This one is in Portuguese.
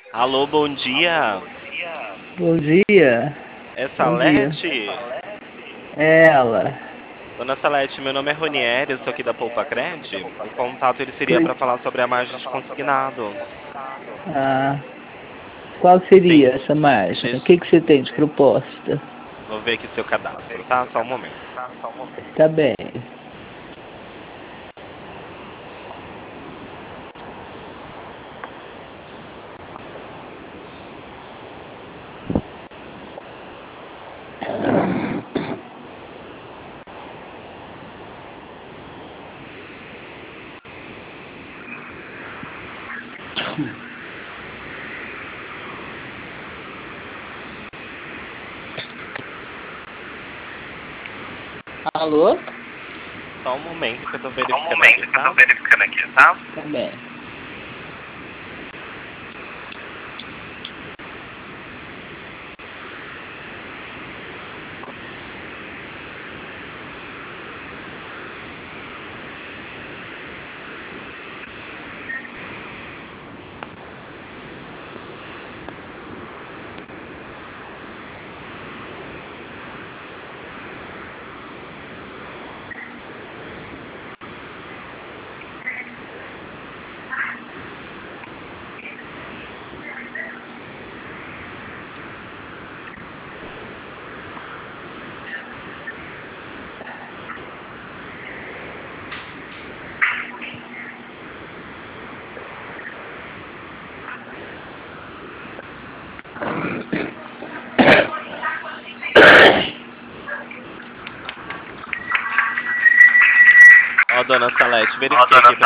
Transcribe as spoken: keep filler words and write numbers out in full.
Alô, bom dia. Bom dia. É Bom dia. Salete? É ela. Dona Salete, meu nome é Ronieri, eu sou aqui da Poupa Cred. O contato ele seria Oi. para falar sobre a margem de consignado. Ah, qual Tem, seria essa margem? O deixa, que, que você tem de proposta? vou ver aqui seu cadastro, tá? Só um momento. Tá bem. Alô? Só um momento que eu tô Só um verificando aqui, momento que eu tô tá? verificando aqui, tá? Tá bem. Ó, dona Salete, Ó, verifiquei dona aqui